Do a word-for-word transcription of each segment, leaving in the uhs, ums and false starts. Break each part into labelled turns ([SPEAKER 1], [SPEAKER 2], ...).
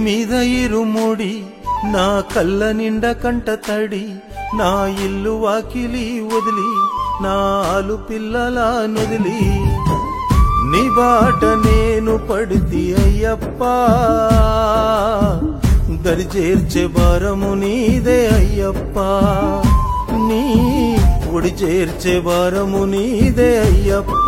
[SPEAKER 1] మీద ఇరుముడి నా కళ్ళ నిండ కంట తడి నా ఇల్లు వాకిలి వదిలి నా ఆలు పిల్లల నొదిలి నీ బాట నేను పడితి అయ్యప్ప దరి చేర్చే భారము నీదే అయ్యప్ప నీ ఒడి చేర్చే భారము నీదే అయ్యప్ప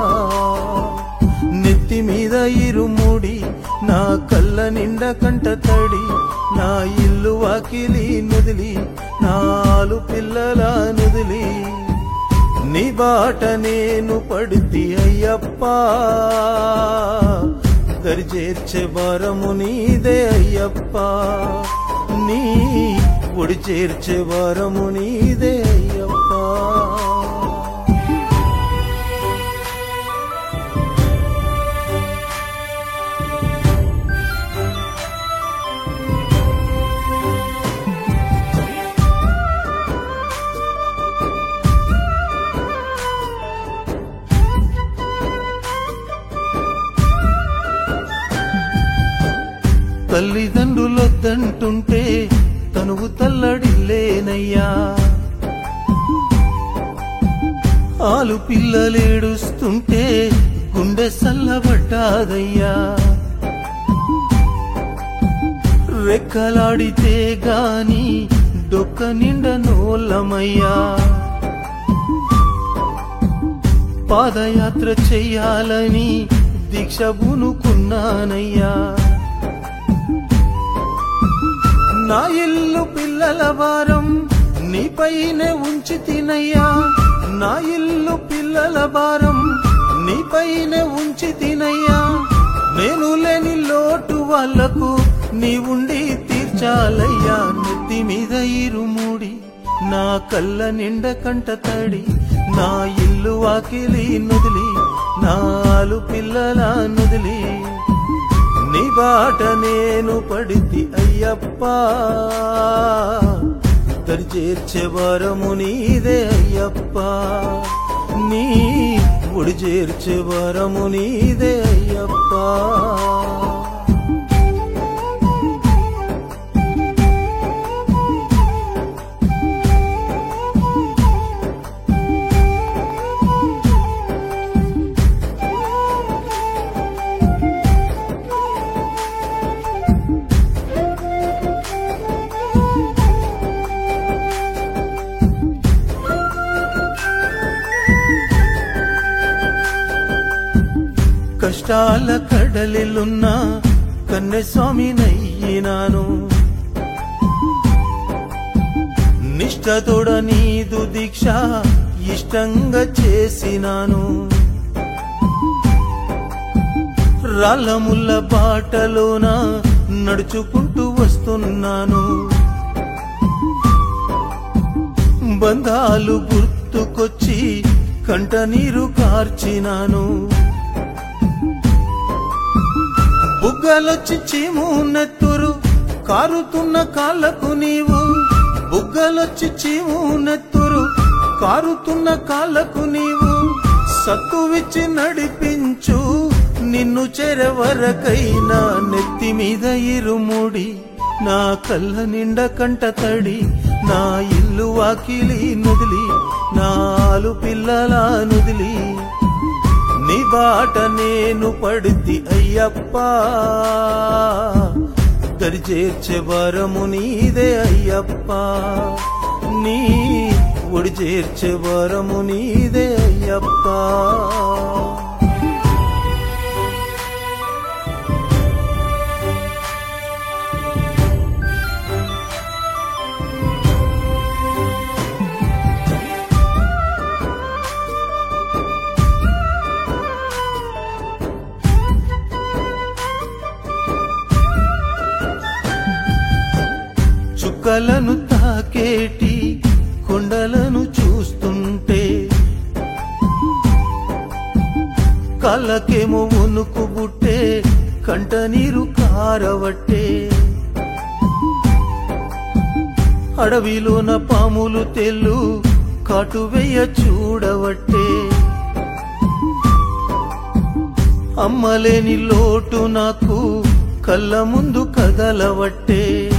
[SPEAKER 1] నెత్తి మీద ఇరుముడి నా కళ్ళ నిండ కంట తడి నా ఇల్లు వాకిలి నొదిలి నాలు పిల్లల నొదిలి నీ బాట నేను పడితి అయ్యప్ప దరి చేర్చే భారము నీదే అయ్యప్ప నీ ఒడి చేర్చే భారము నీదే అయ్యప్ప తల్లిదండ్రులొద్దంటుంటే తనువు తల్లడిల్లేనయ్యా ఆలు పిల్లలేడుస్తుంటే గుండె సల్లబడ్డాదయ్యా రెక్కలాడితే గాని డొక్క నిండ నోళ్ళమయ్యా పాదయాత్ర చెయ్యాలని దీక్ష బూనుకున్నానయ్యా నా ఇల్లు పిల్లల భారం నీపైనే ఉంచి తినయ్యా నా ఇల్లు పిల్లల భారం నీపైనే ఉంచి తినయ్యా నేను లేని లోటు వాళ్లకు నీ ఉండి తీర్చాలయ్యా నెత్తి మీద ఇరుముడి నా కళ్ళ నిండ కంట తడి నా ఇల్లు వాకిలి నొదిలి నాలు పిల్లల నొదిలి నీ బాట నేను పడితి అయ్యప్ప దరి చేర్చే భారము నీదే అయ్యప్ప నీ ఒడి చేర్చే భారము నీదే అయ్యప్ప కష్టాల కడలిలున్నా కన్నెస్వామి నయ్యినాను నిష్ఠతోడ నీదు దీక్ష ఇష్టంగా చేసినాను రాళ్ళముల్ల బాటలోన నడుచుకుంటూ వస్తున్నాను బంధాలు గుర్తుకొచ్చి కంట నీరు కార్చినాను బుగ్గలొచ్చి చీము నెత్తురు కారుతున్న కాళ్ళకు నీవు బుగ్గలొచ్చి చీము నెత్తురు కారుతున్న కాళ్ళకు నీవు సత్తువిచ్చి నడిపించు నిన్ను చెరవరకైనా నెత్తి మీద ఇరుముడి నా కళ్ళ నిండ కంట తడి నా ఇల్లు వాకిలి నొదిలి నాలు పిల్లల నొదిలి నీ బాట నేను పడితి అయ్యప్ప దరి చేర్చే భారము నీదే అయ్యప్ప నీ ఒడి చేర్చే భారము నీదే అయ్యప్ప చుక్కలను తాకేటి కొండలను చూస్తుంటే కళ్ళకేమో ఉనుకు బుట్టే కంట నీరు కారవట్టే అడవిలోన పాములు తెల్లు కాటువేయ చూడవట్టే అమ్మలేని లోటు నాకు కళ్ళ ముందు కదలవట్టే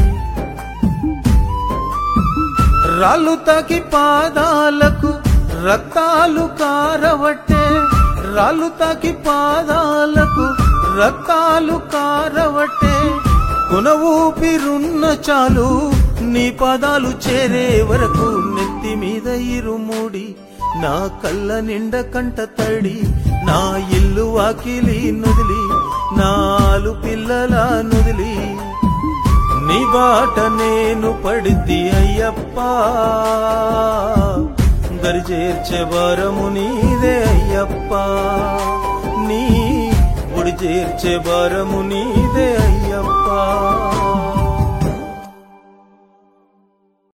[SPEAKER 1] రాళ్ళు తాకి పాదాలకు రక్తాలు కారవట్టే రాళ్ళు తాకి పాదాలకు రక్తాలు కారవట్టే కొన ఊపిరున్న చాలు నీ పాదాలు చేరే వరకు నెత్తి మీద ఇరుముడి నా కళ్ళ నిండ కంట తడి నా ఇల్లు వాకిలి నుదిలి నాలు పిల్లల నుదిలి నీ బాట నేను పడితి అయ్యప్ప దరి చేర్చే భారము నీదే అయ్యప్ప నీ ఒడి చేర్చే భారము నీదే